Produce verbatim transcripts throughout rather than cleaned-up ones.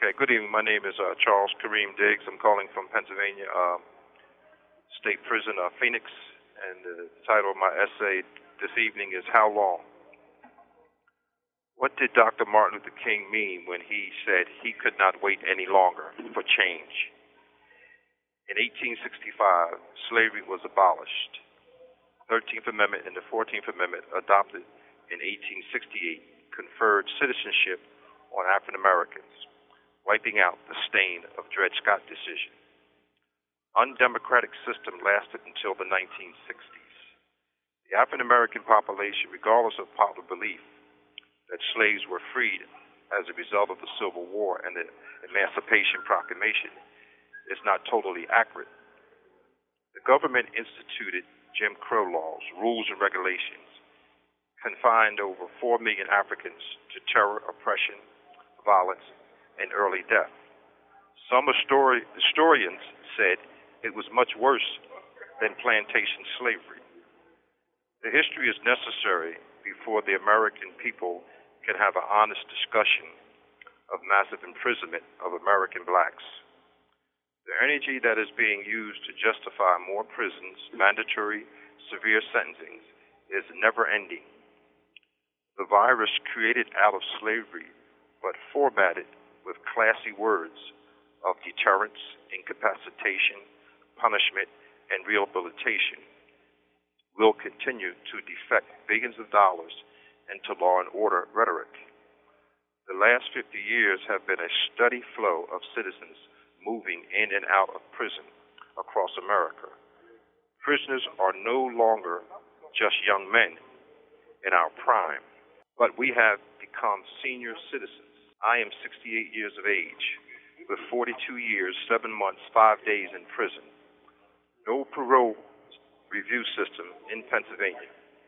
Okay, good evening. My name is uh, Charles Kareem Diggs. I'm calling from Pennsylvania uh, State Prison, uh, Phoenix, and the title of my essay this evening is How Long? What did Doctor Martin Luther King mean when he said he could not wait any longer for change? In eighteen sixty-five, slavery was abolished. The thirteenth Amendment and the fourteenth Amendment, adopted in eighteen sixty-eight, conferred citizenship on African Americans, wiping out the stain of Dred Scott decision. Undemocratic system lasted until the nineteen sixties. The African American population, regardless of popular belief that slaves were freed as a result of the Civil War and the Emancipation Proclamation, is not totally accurate. The government instituted Jim Crow laws, rules, and regulations, confined over four million Africans to terror, oppression, violence, and early death. Some histori- historians said it was much worse than plantation slavery. The history is necessary before the American people can have an honest discussion of massive imprisonment of American blacks. The energy that is being used to justify more prisons, mandatory, severe sentencing, is never-ending. The virus created out of slavery, but formatted with classy words of deterrence, incapacitation, punishment, and rehabilitation, will continue to defect billions of dollars into law and order rhetoric. The last fifty years have been a steady flow of citizens moving in and out of prison across America. Prisoners are no longer just young men in our prime, but we have become senior citizens. I am sixty-eight years of age, with forty-two years, seven months, five days in prison. No parole review system in Pennsylvania.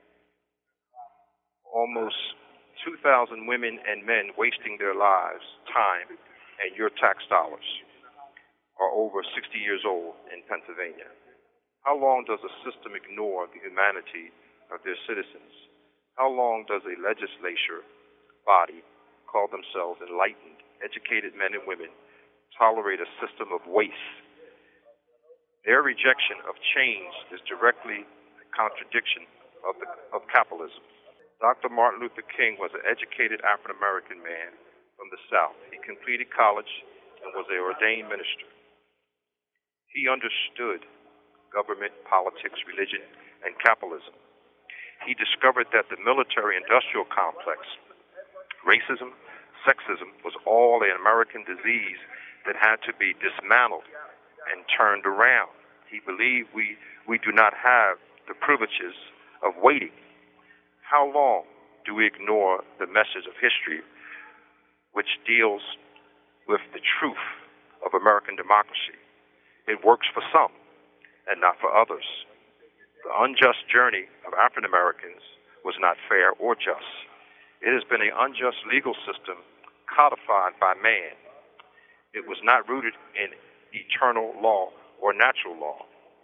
Almost two thousand women and men wasting their lives, time, and your tax dollars are over sixty years old in Pennsylvania. How long does a system ignore the humanity of their citizens? How long does a legislature body call themselves enlightened, educated men and women tolerate a system of waste? Their rejection of change is directly a contradiction of, the, of capitalism. Doctor Martin Luther King was an educated African American man from the South. He completed college and was an ordained minister. He understood government, politics, religion, and capitalism. He discovered that the military-industrial complex, racism, sexism, was all an American disease that had to be dismantled and turned around. He believed we, we do not have the privileges of waiting. How long do we ignore the message of history which deals with the truth of American democracy? It works for some and not for others. The unjust journey of African Americans was not fair or just. It has been an unjust legal system codified by man. It was not rooted in eternal law or natural law.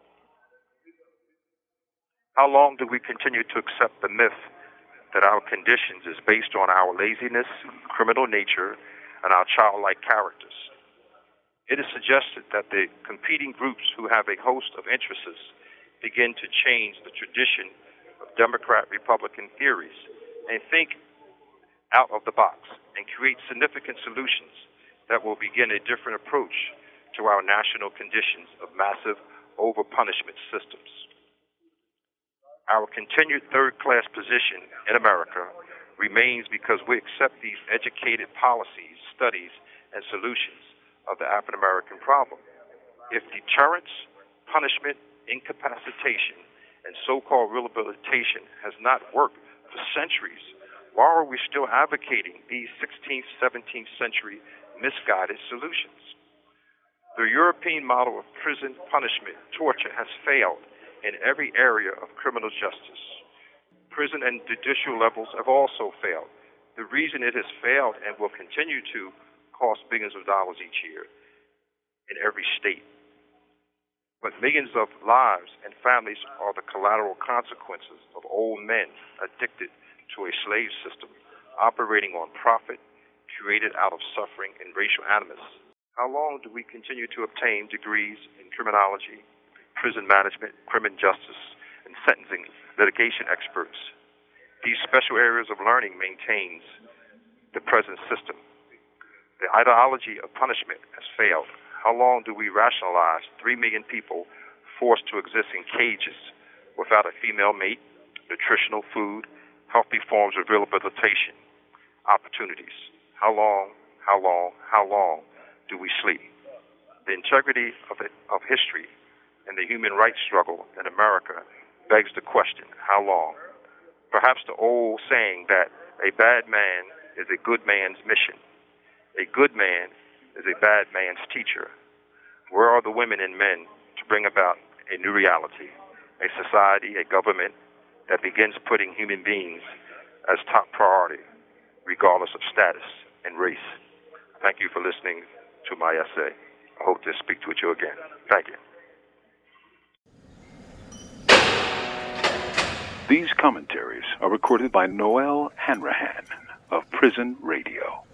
How long do we continue to accept the myth that our conditions is based on our laziness, criminal nature, and our childlike characters? It is suggested that the competing groups who have a host of interests begin to change the tradition of Democrat-Republican theories and think out of the box and create significant solutions that will begin a different approach to our national conditions of massive over-punishment systems. Our continued third-class position in America remains because we accept these educated policies, studies, and solutions of the African American problem. If deterrence, punishment, incapacitation, and so-called rehabilitation has not worked for centuries, why are we still advocating these sixteenth, seventeenth century misguided solutions? The European model of prison punishment, torture, has failed in every area of criminal justice. Prison and judicial levels have also failed. The reason it has failed and will continue to cost billions of dollars each year in every state. But millions of lives and families are the collateral consequences of old men addicted to a slave system operating on profit, created out of suffering and racial animus? How long do we continue to obtain degrees in criminology, prison management, criminal justice, and sentencing litigation experts? These special areas of learning maintains the present system. The ideology of punishment has failed. How long do we rationalize three million people forced to exist in cages without a female mate, nutritional food, healthy forms of rehabilitation, opportunities? How long, how long, how long do we sleep? The integrity of, it, of history and the human rights struggle in America begs the question, how long? Perhaps the old saying that a bad man is a good man's mission. A good man is a bad man's teacher. Where are the women and men to bring about a new reality, a society, a government that begins putting human beings as top priority, regardless of status and race? Thank you for listening to my essay. I hope to speak with you again. Thank you. These commentaries are recorded by Noel Hanrahan of Prison Radio.